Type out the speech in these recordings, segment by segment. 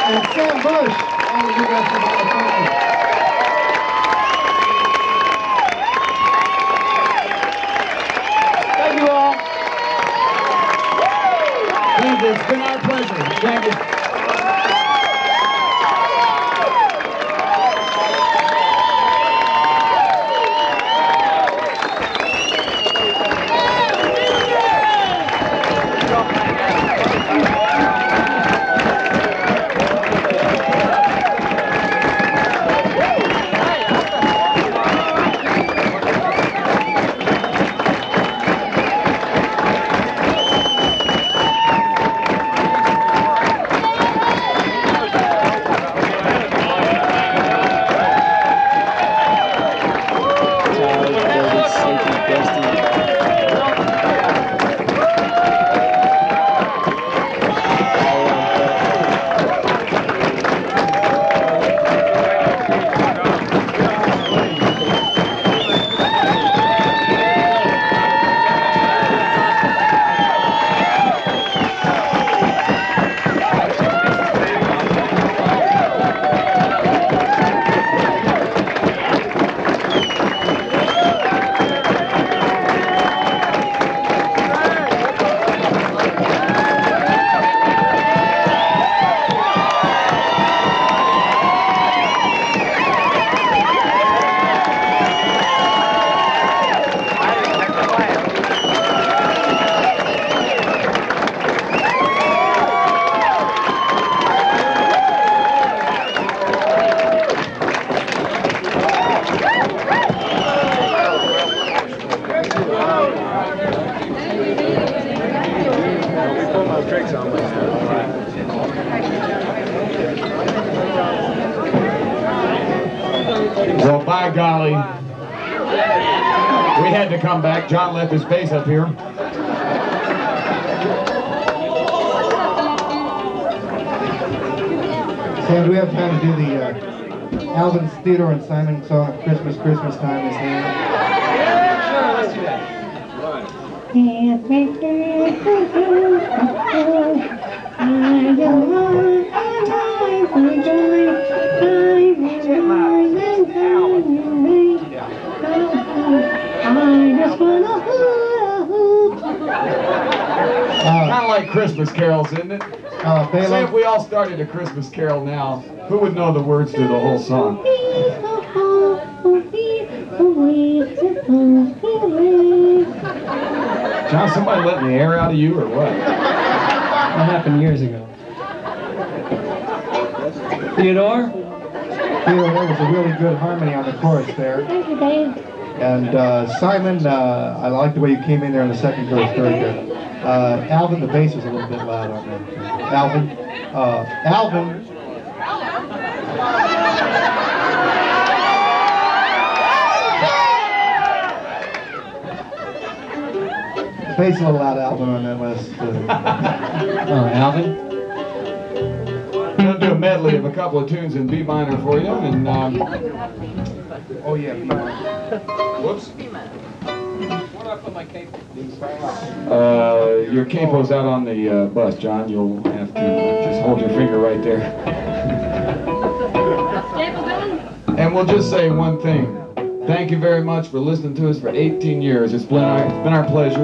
And Sam Bush, all of you guys from California. Thank you all. Thank you. It's been our pleasure. Thank you. Well, by golly, we had to come back. John left his bass up here. Sam, do we have time to do the Alvin's Theodore and Simon song, Christmas, Christmas Time is Here? Sure, let's do that. Kind of like Christmas carols, isn't it? Say if we all started a Christmas carol now, who would know the words to the whole song? John, somebody letting the air out of you or what? That happened years ago. Theodore? Theodore, that was a really good harmony on the chorus there. Thank you, Dave. And Simon, I like the way you came in there in the second verse, very good. Alvin, the bass was a little bit loud on there. Alvin. Alvin. The bass a little loud, Alvin, on that last. Alvin? I'm going to do a medley of a couple of tunes in B minor for you, and oh yeah, B minor. Whoops. Where do I put my cape? Your capo's out on the bus, John. You'll have to just hold your finger right there. And we'll just say one thing. Thank you very much for listening to us for 18 years. It's been our pleasure.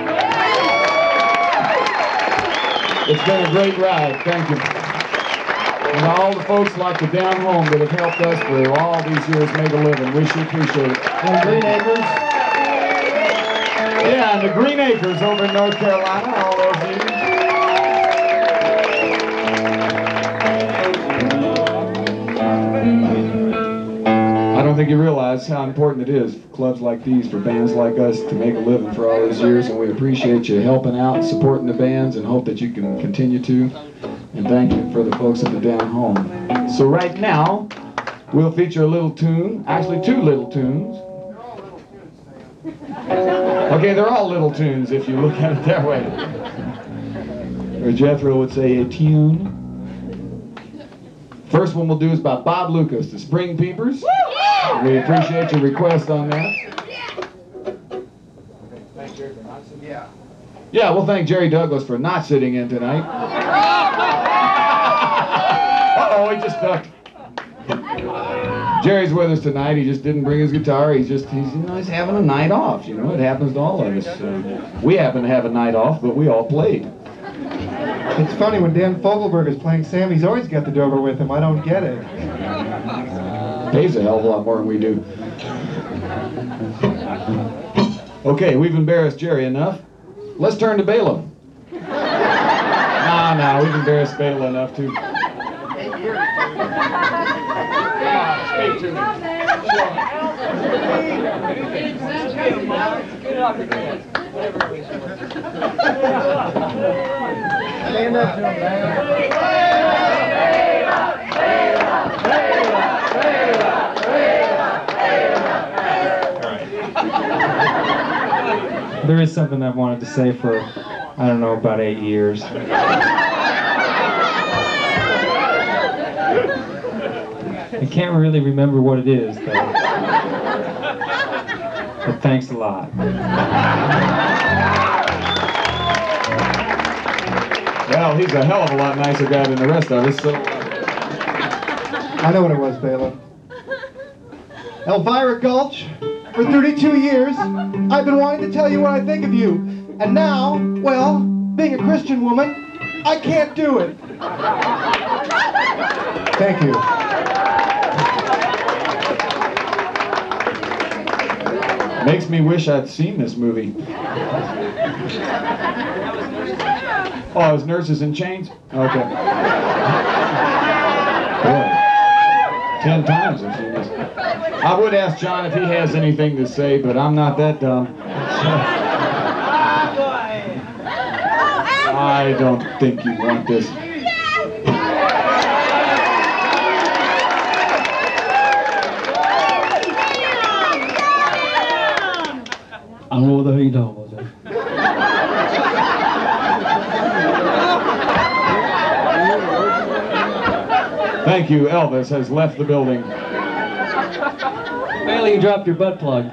It's been a great ride. Thank you. And all the folks like the Down Home that have helped us for all these years make a living. We sure appreciate it. And Green Acres. Yeah, and the Green Acres over in North Carolina, all those years. I don't think you realize how important it is for clubs like these, for bands like us to make a living for all those years, and we appreciate you helping out and supporting the bands and hope that you can continue to. And thank you for the folks at the Down Home. So right now, we'll feature a little tune, actually two little tunes. Okay, they're all little tunes if you look at it that way. Or Jethro would say a tune. First one we'll do is by Bob Lucas, the Spring Peepers. We appreciate your request on that. Yeah, we'll thank Jerry Douglas for not sitting in tonight. stuck. Jerry's with us tonight. He just didn't bring his guitar. He's having a night off. You know, it happens to all of us. We happen to have a night off, but we all played. It's funny, when Dan Fogelberg is playing Sam, he's always got the Dover with him. I don't get it. Pays a hell of a lot more than we do. Okay, we've embarrassed Jerry enough. Let's turn to Bela. Nah, we've embarrassed Bela enough too. Speak to me. Get it off your hands. Whatever it is. Stand up to him, There is something I've wanted to say for, I don't know, about 8 years. I can't really remember what it is, though. But thanks a lot. Well, he's a hell of a lot nicer guy than the rest of us, so... I know what it was, Bela. Elvira Gulch, for 32 years, I've been wanting to tell you what I think of you. And now, well, being a Christian woman, I can't do it. Thank you. Makes me wish I'd seen this movie. Oh, it was Nurses in Chains? Okay. Boy, 10 times I've seen this. I would ask John if he has anything to say, but I'm not that dumb. I don't think you want this. I don't know what the hell you're talking about, sir. Thank you. Elvis has left the building. Bailey, you dropped your butt plug.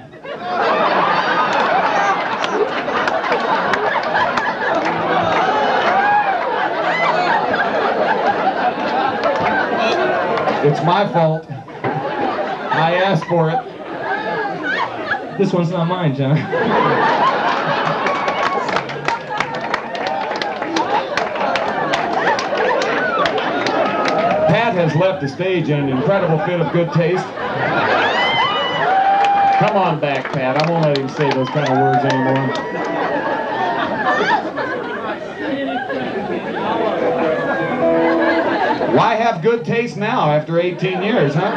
It's my fault. I asked for it. This one's not mine, John. Pat has left the stage in an incredible fit of good taste. Come on back, Pat. I won't let him say those kind of words anymore. Why have good taste now after 18 years, huh?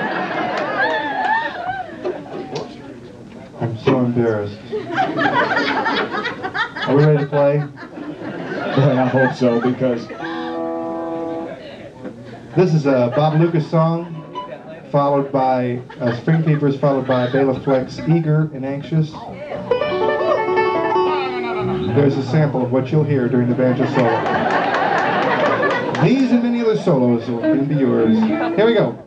I'm so embarrassed. Are we ready to play? Boy, I hope so, because This is a Bob Lucas song, followed by Spring Peepers, followed by Bela Fleck's Eager and Anxious. There's a sample of what you'll hear during the banjo solo. These and many other solos will be yours. Here we go.